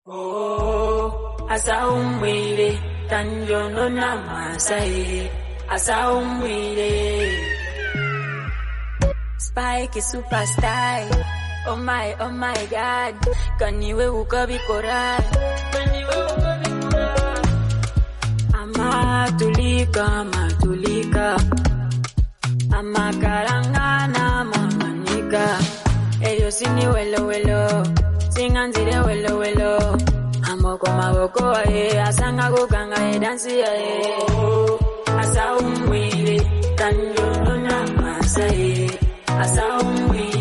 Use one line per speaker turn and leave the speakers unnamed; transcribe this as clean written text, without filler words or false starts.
Oh, asa umwile, tanjono na masai, asa umwile. Spike superstar, oh my God, kaniwe ukabikora, amatulika, amakarangana, mamanika, ello sini welo, singanzire welo, amoko maboko asanga kukanga dansi asa umwile, tanjono na masai, asa umwile.